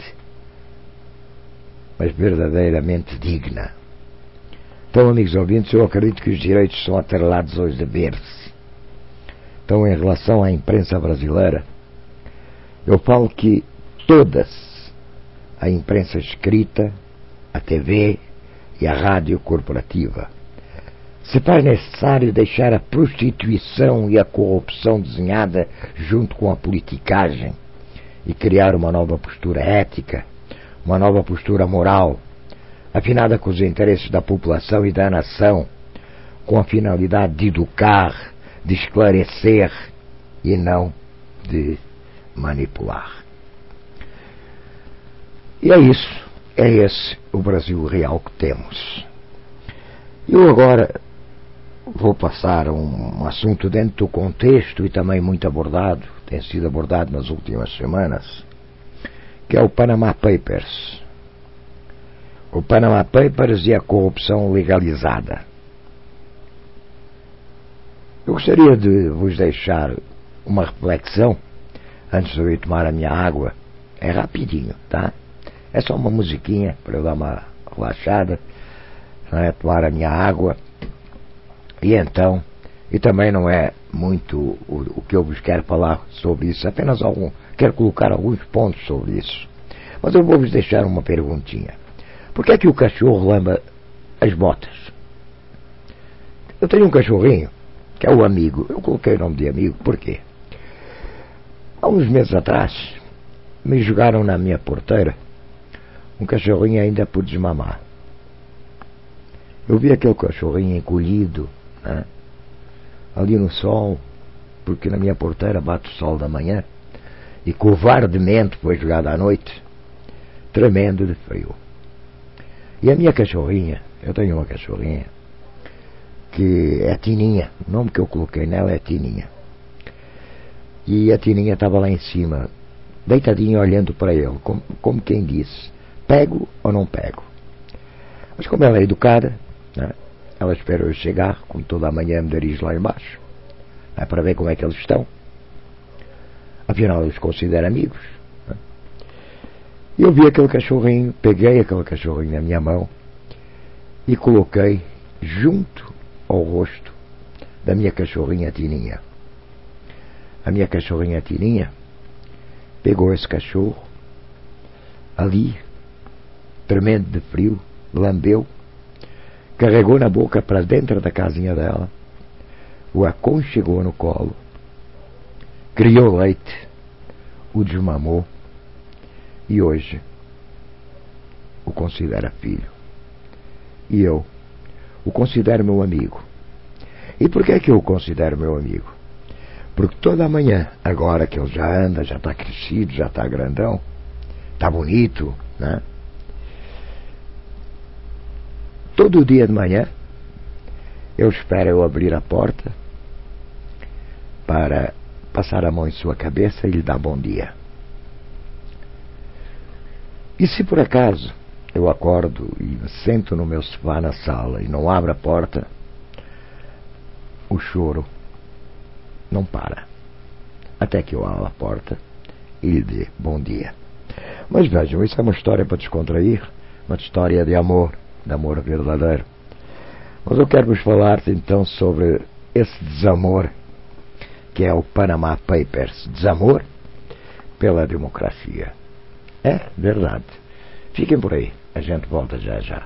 mas verdadeiramente digna. Então, amigos ouvintes, eu acredito que os direitos são atrelados aos deveres. Então, em relação à imprensa brasileira, eu falo que todas, a imprensa escrita, a TV e a rádio corporativa, se faz necessário deixar a prostituição e a corrupção desenhada junto com a politicagem e criar uma nova postura ética, uma nova postura moral, afinada com os interesses da população e da nação, com a finalidade de educar, de esclarecer e não de manipular. E é isso, é esse o Brasil real que temos. Eu agora vou passar a um assunto dentro do contexto e também muito abordado, tem sido abordado nas últimas semanas, que é o Panama Papers. O Panama Papers e a corrupção legalizada. Eu gostaria de vos deixar uma reflexão antes de eu ir tomar a minha água. É rapidinho, tá? É só uma musiquinha para eu dar uma relaxada, né? Tomar a minha água. E então, e também não é muito o que eu vos quero falar sobre isso, apenas quero colocar alguns pontos sobre isso. Mas eu vou vos deixar uma perguntinha. Por que é que o cachorro lamba as botas? Eu tenho um cachorrinho, que é o Amigo. Eu coloquei o nome de Amigo, por quê? Há uns meses atrás, me jogaram na minha porteira um cachorrinho ainda por desmamar. Eu vi aquele cachorrinho encolhido, né, ali no sol, porque na minha porteira bate o sol da manhã, e covardemente foi jogado à noite, tremendo de frio. E a minha cachorrinha, eu tenho uma cachorrinha, que é Tininha, o nome que eu coloquei nela é Tininha. E a Tininha estava lá em cima, deitadinha olhando para ele, como quem disse, pego ou não pego? Mas como ela é educada, né, ela esperou eu chegar, como toda a manhã me dirige lá embaixo, né, para ver como é que eles estão. Afinal, eu os considero amigos. Né? E eu vi aquele cachorrinho, peguei aquele cachorrinho na minha mão e coloquei junto ao rosto da minha cachorrinha Tininha. A minha cachorrinha Tininha pegou esse cachorro ali, tremendo de frio, lambeu, carregou na boca para dentro da casinha dela, o aconchegou no colo, criou leite, o desmamou e hoje o considera filho. E eu o considero meu amigo. E por que é que eu o considero meu amigo? Porque toda a manhã, agora que ele já anda, já está crescido, já está grandão, está bonito, né? Todo dia de manhã, eu espero eu abrir a porta para passar a mão em sua cabeça e lhe dar bom dia. E se por acaso eu acordo e me sento no meu sofá na sala e não abro a porta, o choro não para, até que eu abra a porta e lhe dê bom dia. Mas vejam, isso é uma história para descontrair, uma história de amor verdadeiro. Mas eu quero vos falar então sobre esse desamor que é o Panama Papers. Desamor pela democracia. É verdade. Fiquem por aí, a gente volta já já.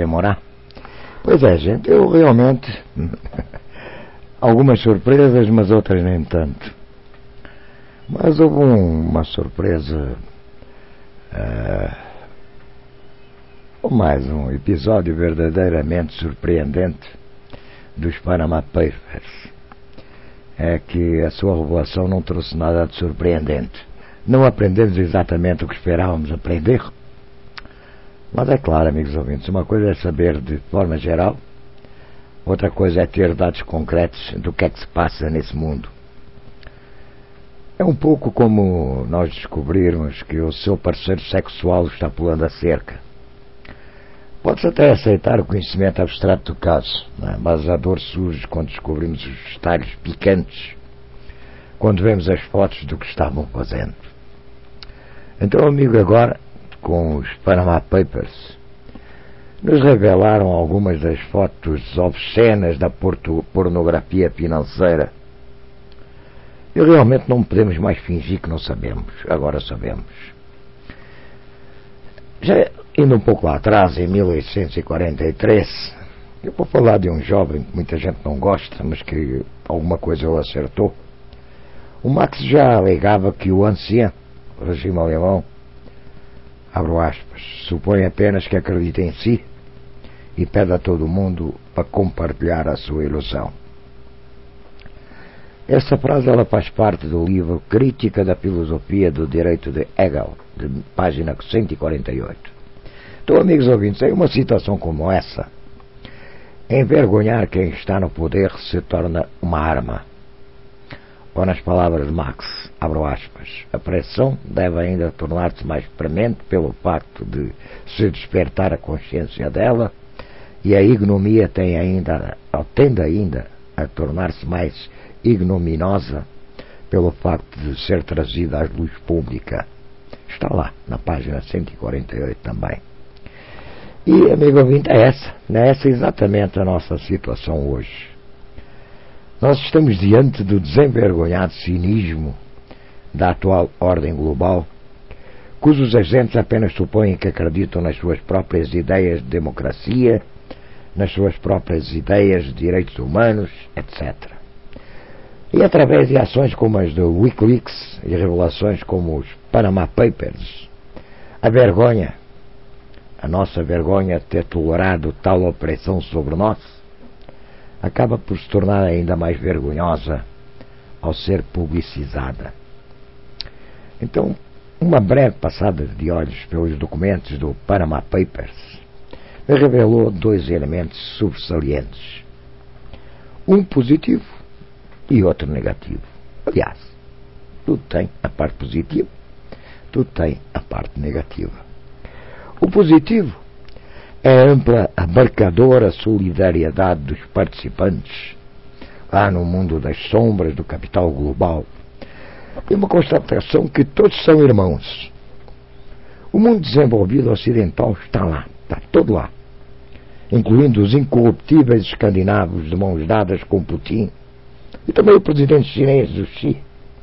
demorar. Pois é, gente, eu realmente... algumas surpresas, mas outras nem tanto. Mas houve uma surpresa... ou mais um episódio verdadeiramente surpreendente dos Panama Papers. É que a sua revelação não trouxe nada de surpreendente. Não aprendemos exatamente o que esperávamos aprender. Mas é claro, amigos ouvintes, uma coisa é saber de forma geral, outra coisa é ter dados concretos do que é que se passa nesse mundo. É um pouco como nós descobrirmos que o seu parceiro sexual está pulando a cerca. Pode-se até aceitar o conhecimento abstrato do caso, mas a dor surge quando descobrimos os detalhes picantes, quando vemos as fotos do que estavam fazendo. Então, amigo, agora, com os Panama Papers, nos revelaram algumas das fotos obscenas da pornografia financeira. E realmente não podemos mais fingir que não sabemos. Agora sabemos. Já indo um pouco lá atrás, em 1843, eu vou falar de um jovem que muita gente não gosta, mas que alguma coisa ele acertou. O Marx já alegava que o ancião, o regime alemão, abro aspas, supõe apenas que acredita em si e pede a todo mundo para compartilhar a sua ilusão. Essa frase ela faz parte do livro Crítica da Filosofia do Direito de Hegel, de página 148. Então, amigos ouvintes, em uma situação como essa, envergonhar quem está no poder se torna uma arma. Ou nas palavras de Marx, abro aspas, a pressão deve ainda tornar-se mais premente pelo facto de se despertar a consciência dela, e a ignomia tende ainda a tornar-se mais ignominosa pelo facto de ser trazida à luz pública. Está lá, na página 148 também. E, amigo ouvinte, é essa exatamente a nossa situação hoje. Nós estamos diante do desenvergonhado cinismo da atual ordem global, cujos agentes apenas supõem que acreditam nas suas próprias ideias de democracia, nas suas próprias ideias de direitos humanos, etc. E através de ações como as do Wikileaks e revelações como os Panama Papers, a nossa vergonha de ter tolerado tal opressão sobre nós, acaba por se tornar ainda mais vergonhosa ao ser publicizada. Então, uma breve passada de olhos pelos documentos do Panama Papers me revelou dois elementos subsalientes. Um positivo e outro negativo. Aliás, tudo tem a parte positiva, tudo tem a parte negativa. O positivo é a ampla, abarcadora solidariedade dos participantes lá no mundo das sombras do capital global. E uma constatação que todos são irmãos. O mundo desenvolvido ocidental está lá, está todo lá, incluindo os incorruptíveis escandinavos de mãos dadas com Putin, e também o presidente chinês, o Xi,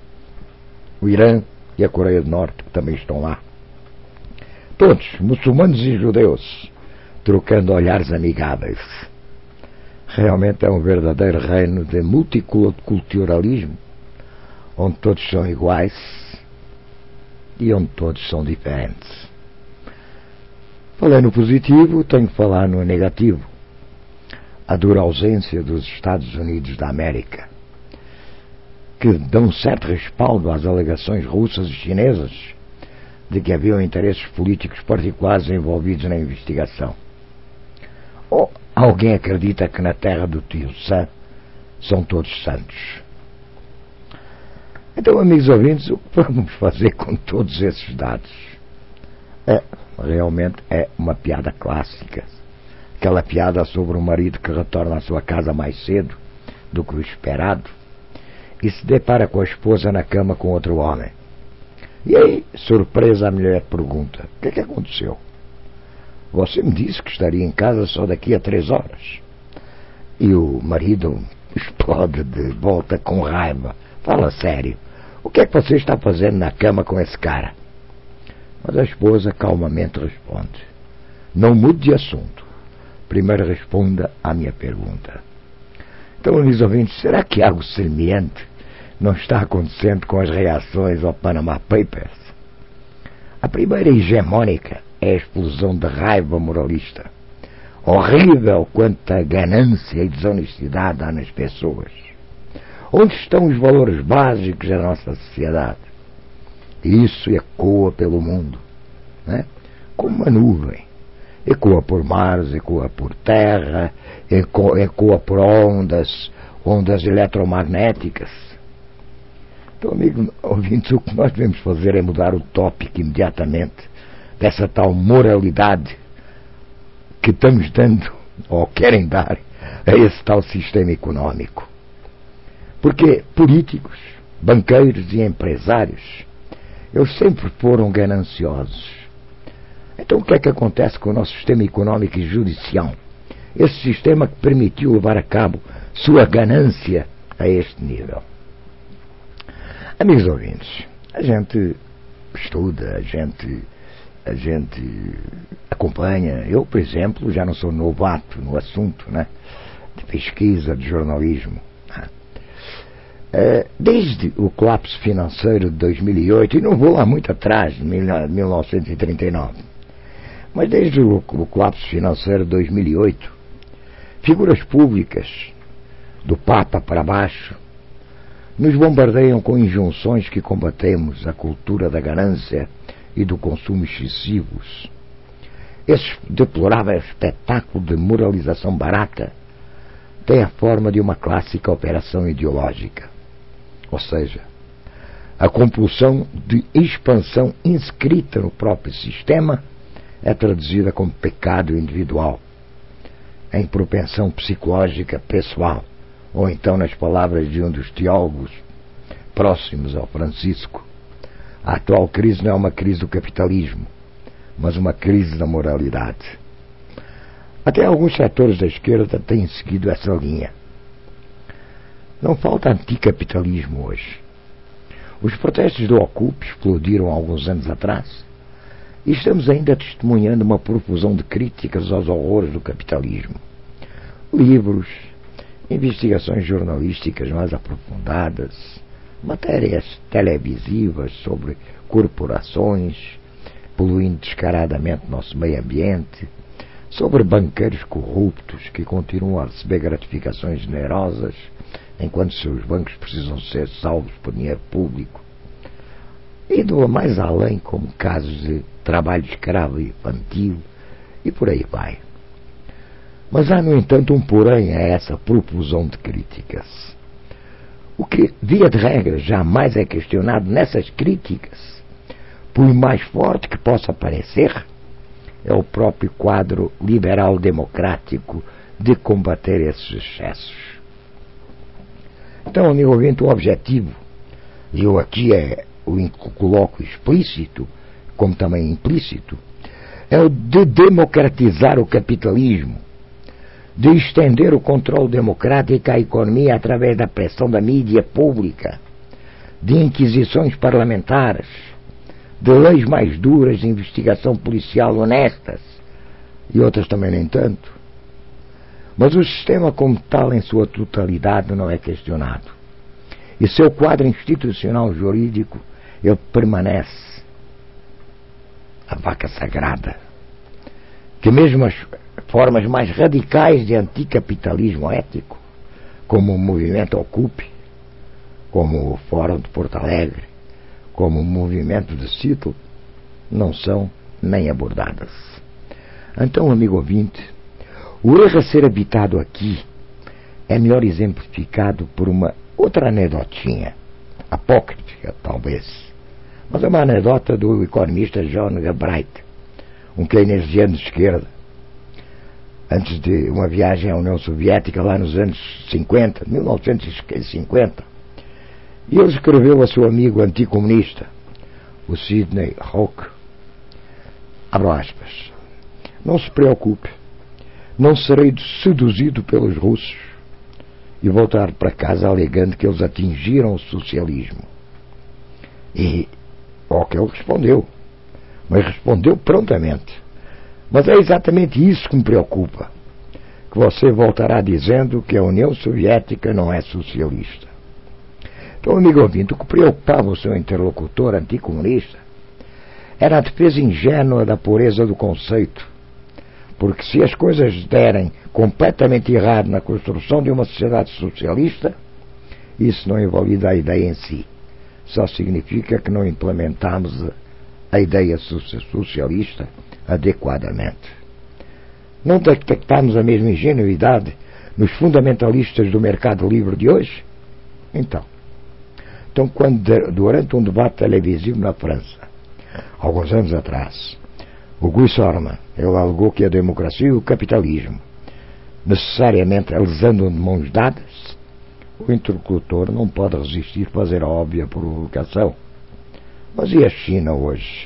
o Irã e a Coreia do Norte, que também estão lá. Todos, muçulmanos e judeus, trocando olhares amigáveis. Realmente é um verdadeiro reino de multiculturalismo, onde todos são iguais e onde todos são diferentes. Falei no positivo, tenho que falar no negativo. A dura ausência dos Estados Unidos da América, que dão certo respaldo às alegações russas e chinesas de que haviam interesses políticos particulares envolvidos na investigação. Ou alguém acredita que na terra do tio Sam são todos santos? Então, amigos ouvintes, o que vamos fazer com todos esses dados? Realmente é uma piada clássica. Aquela piada sobre um marido que retorna à sua casa mais cedo do que o esperado e se depara com a esposa na cama com outro homem. E aí, surpresa, a mulher pergunta: o que é que aconteceu? Você me disse que estaria em casa só daqui a 3 horas. E o marido explode de volta com raiva. Fala sério, o que é que você está fazendo na cama com esse cara? Mas a esposa calmamente responde: não mude de assunto. primeiro responda à minha pergunta. Então, amigos ouvintes, será que algo semelhante não está acontecendo com as reações ao Panama Papers? A primeira hegemônica é a explosão de raiva moralista. Horrível quanta ganância e desonestidade há nas pessoas. Onde estão os valores básicos da nossa sociedade? Isso ecoa pelo mundo, né? Como uma nuvem. Ecoa por mares, ecoa por terra, ecoa por ondas eletromagnéticas. Então, amigo ouvinte, o que nós devemos fazer é mudar o tópico imediatamente dessa tal moralidade que estamos dando, ou querem dar, a esse tal sistema económico. Porque políticos, banqueiros e empresários, eles sempre foram gananciosos. Então o que é que acontece com o nosso sistema económico e judicial? Esse sistema que permitiu levar a cabo sua ganância a este nível. Amigos ouvintes, a gente estuda, a gente acompanha. Eu, por exemplo, já não sou novato no assunto, né, de pesquisa, de jornalismo. Desde o colapso financeiro de 2008, e não vou lá muito atrás, de 1939, mas desde o colapso financeiro de 2008, figuras públicas, do Papa para baixo, nos bombardeiam com injunções que combatemos a cultura da ganância e do consumo excessivos. Esse deplorável espetáculo de moralização barata tem a forma de uma clássica operação ideológica. Ou seja, a compulsão de expansão inscrita no próprio sistema é traduzida como pecado individual, em propensão psicológica pessoal, ou então, nas palavras de um dos teólogos próximos ao Francisco, a atual crise não é uma crise do capitalismo, mas uma crise da moralidade. Até alguns setores da esquerda têm seguido essa linha. Não falta anticapitalismo hoje. Os protestos do Ocupa explodiram há alguns anos atrás e estamos ainda testemunhando uma profusão de críticas aos horrores do capitalismo. Livros, investigações jornalísticas mais aprofundadas, matérias televisivas sobre corporações poluindo descaradamente nosso meio ambiente, sobre banqueiros corruptos que continuam a receber gratificações generosas enquanto seus bancos precisam ser salvos por dinheiro público, indo mais além, como casos de trabalho escravo infantil e por aí vai. Mas há, no entanto, um porém a essa profusão de críticas. O que, via de regra, jamais é questionado nessas críticas, por mais forte que possa parecer, é o próprio quadro liberal-democrático de combater esses excessos. Então, amigo ouvinte, o objetivo, e eu aqui o coloco explícito, como também implícito, é o de democratizar o capitalismo, de estender o controle democrático à economia através da pressão da mídia pública, de inquisições parlamentares, de leis mais duras de investigação policial honestas e outras também nem tanto. Mas o sistema como tal em sua totalidade não é questionado. E seu quadro institucional jurídico, ele permanece a vaca sagrada, que mesmo as formas mais radicais de anticapitalismo ético, como o movimento Ocupe, como o Fórum de Porto Alegre, como o movimento de Seattle, não são nem abordadas. Então, amigo ouvinte, o erro a ser habitado aqui é melhor exemplificado por uma outra anedotinha, apócrifa talvez, mas é uma anedota do economista John Galbraith, um keynesiano de esquerda, antes de uma viagem à União Soviética lá nos anos 50, 1950, e ele escreveu a seu amigo anticomunista, o Sidney Hock, abro aspas, não se preocupe, não serei seduzido pelos russos e voltar para casa alegando que eles atingiram o socialismo. E ao que ele respondeu, mas respondeu prontamente. Mas é exatamente isso que me preocupa. que você voltará dizendo que a União Soviética não é socialista. Então, amigo ouvinte, o que preocupava o seu interlocutor anticomunista era a defesa ingênua da pureza do conceito, porque se as coisas derem completamente errado na construção de uma sociedade socialista, isso não invalida a ideia em si. Só significa que não implementamos a ideia socialista adequadamente. Não detectamos a mesma ingenuidade nos fundamentalistas do mercado livre de hoje? Então, quando durante um debate televisivo na França, alguns anos atrás, o Guy Sorman, ele alegou que a democracia e o capitalismo necessariamente eles andam de mãos dadas, o interlocutor não pode resistir a fazer a óbvia provocação. Mas e a China hoje?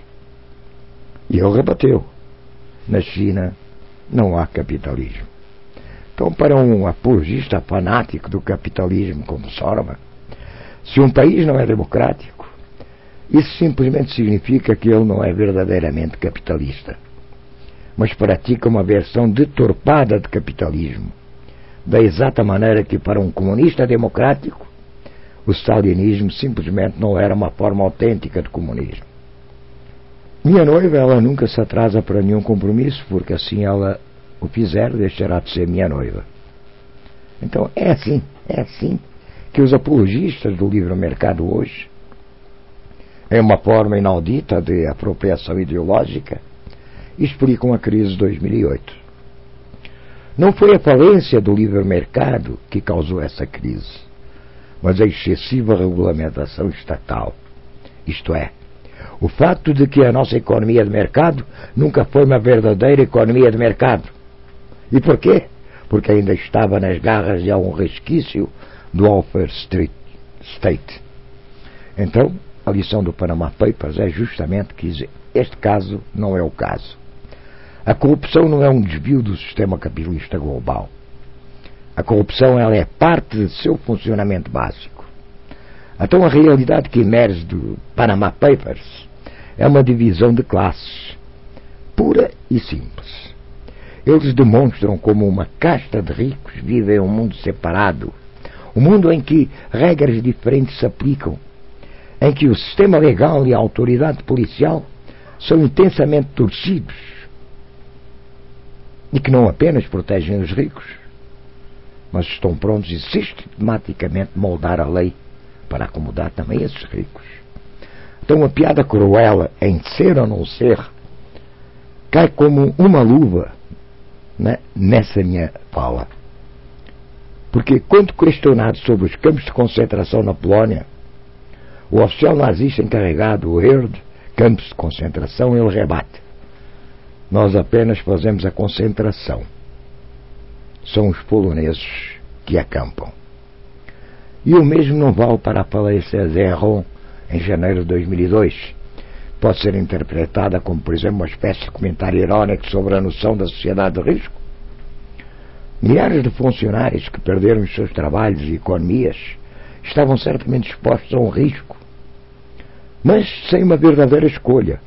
E ele rebateu. Na China não há capitalismo. Então, para um apologista fanático do capitalismo como Sorman, se um país não é democrático, isso simplesmente significa que ele não é verdadeiramente capitalista, mas pratica uma versão deturpada de capitalismo, da exata maneira que para um comunista democrático o stalinismo simplesmente não era uma forma autêntica de comunismo. Minha noiva, ela nunca se atrasa para nenhum compromisso, porque assim ela o fizer, deixará de ser minha noiva. Então é assim que os apologistas do livre mercado hoje, em uma forma inaudita de apropriação ideológica, explicam a crise de 2008. Não foi a falência do livre mercado que causou essa crise, mas a excessiva regulamentação estatal. Isto é, o facto de que a nossa economia de mercado nunca foi uma verdadeira economia de mercado. E por quê? Porque ainda estava nas garras de algum resquício do welfare state. Então, a lição do Panama Papers é justamente que este caso não é o caso. A corrupção não é um desvio do sistema capitalista global. A corrupção ela é parte de seu funcionamento básico. Então a realidade que emerge do Panama Papers é uma divisão de classes, pura e simples. Eles demonstram como uma casta de ricos vive em um mundo separado, um mundo em que regras diferentes se aplicam, em que o sistema legal e a autoridade policial são intensamente torcidos e que não apenas protegem os ricos, mas estão prontos a sistematicamente moldar a lei para acomodar também esses ricos. Então a piada cruel em ser ou não ser cai como uma luva, né, nessa minha fala. Porque quando questionado sobre os campos de concentração na Polónia, o oficial nazista encarregado, o Herd, campos de concentração, ele rebate: nós apenas fazemos a concentração. São os poloneses que acampam. E o mesmo não vale para a falência Zerron em janeiro de 2002. Pode ser interpretada como, por exemplo, uma espécie de comentário irónico sobre a noção da sociedade de risco. Milhares de funcionários que perderam os seus trabalhos e economias estavam certamente expostos a um risco, mas sem uma verdadeira escolha.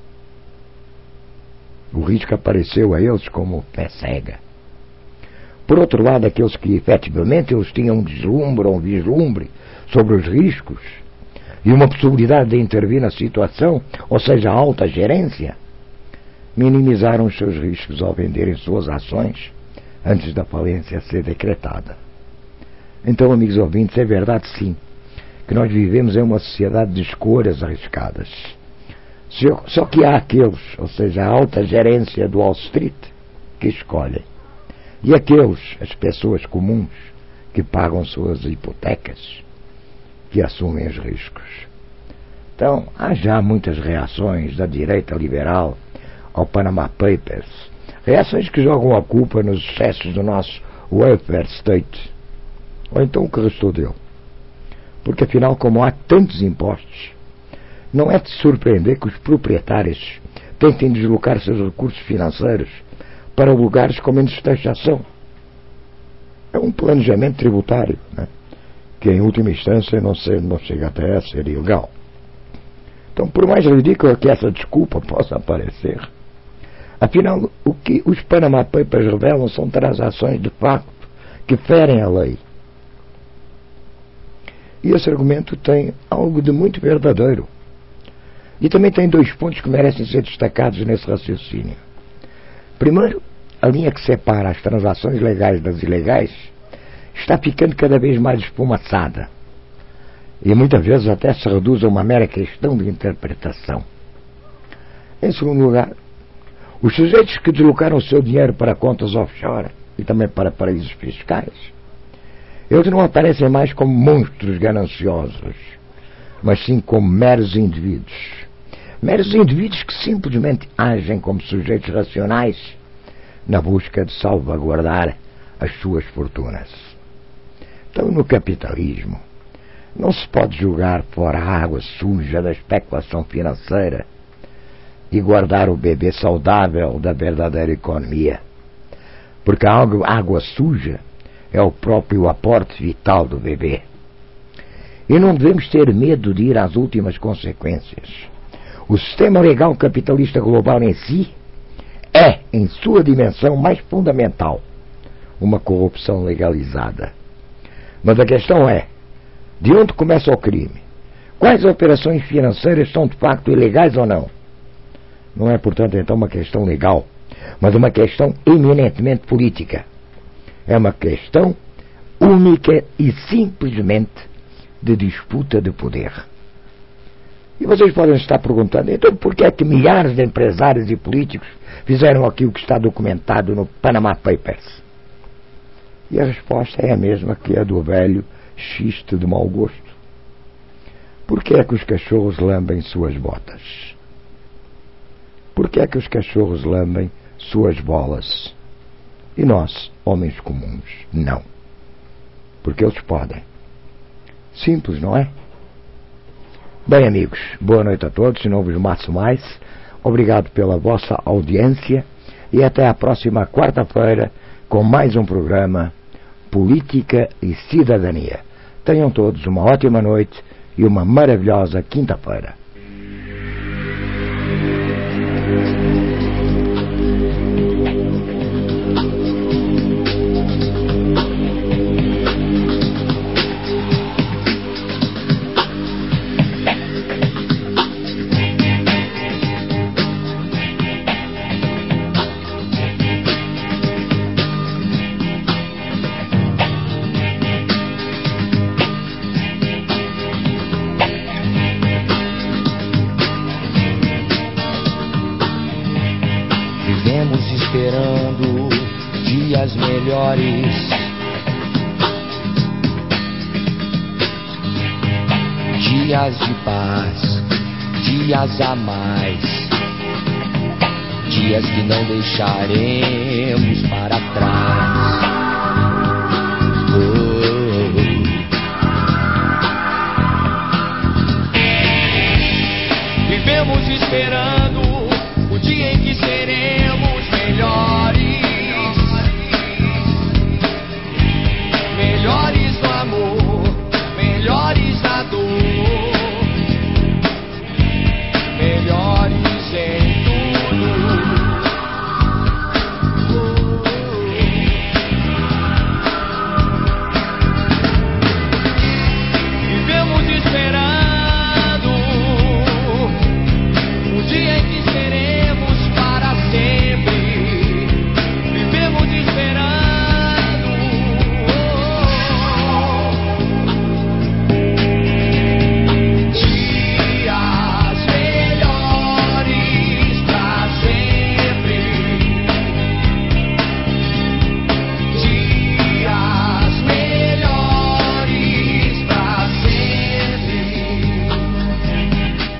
O risco apareceu a eles como pé cega. Por outro lado, aqueles que efetivamente eles tinham um vislumbre sobre os riscos e uma possibilidade de intervir na situação, ou seja, a alta gerência, minimizaram os seus riscos ao venderem suas ações antes da falência ser decretada. Então, amigos ouvintes, é verdade sim que nós vivemos em uma sociedade de escolhas arriscadas. Só que há aqueles, ou seja, a alta gerência do Wall Street, que escolhem. E aqueles, as pessoas comuns, que pagam suas hipotecas, que assumem os riscos. Então, há já muitas reações da direita liberal ao Panama Papers, reações que jogam a culpa nos excessos do nosso welfare state. Ou então o que restou dele. Porque afinal, como há tantos impostos, não é de surpreender que os proprietários tentem deslocar seus recursos financeiros para lugares com menos taxação. É um planejamento tributário, né? Que em última instância não chega até a ser ilegal. Então, por mais ridícula que essa desculpa possa parecer, Afinal, o que os Panama Papers revelam são transações de facto que ferem a lei. E esse argumento tem algo de muito verdadeiro. E também tem dois pontos que merecem ser destacados nesse raciocínio. Primeiro, a linha que separa as transações legais das ilegais está ficando cada vez mais esfumaçada. E muitas vezes até se reduz a uma mera questão de interpretação. Em segundo lugar, os sujeitos que deslocaram o seu dinheiro para contas offshore e também para paraísos fiscais, eles não aparecem mais como monstros gananciosos, mas sim como meros indivíduos. Meros indivíduos que simplesmente agem como sujeitos racionais na busca de salvaguardar as suas fortunas. Então, no capitalismo, não se pode jogar fora a água suja da especulação financeira e guardar o bebê saudável da verdadeira economia. Porque a água suja é o próprio aporte vital do bebê. E não devemos ter medo de ir às últimas consequências. O sistema legal capitalista global em si é, em sua dimensão mais fundamental, uma corrupção legalizada. Mas a questão é, de onde começa o crime? Quais operações financeiras são de facto ilegais ou não? Não é, portanto, então uma questão legal, mas uma questão eminentemente política. É uma questão única e simplesmente de disputa de poder. E vocês podem estar perguntando, então por que é que milhares de empresários e políticos fizeram aquilo que está documentado no Panama Papers? E a resposta é a mesma que a do velho xiste de mau gosto. Por que é que os cachorros lambem suas botas? Por que é que os cachorros lambem suas bolas? E nós, homens comuns, não. Porque eles podem. Simples, não é? Bem, amigos, boa noite a todos, se não vos maço mais. Obrigado pela vossa audiência e até à próxima quarta-feira com mais um programa Política e Cidadania. Tenham todos uma ótima noite e uma maravilhosa quinta-feira. Esperando dias melhores, dias de paz, dias a mais, dias que não deixaremos para trás.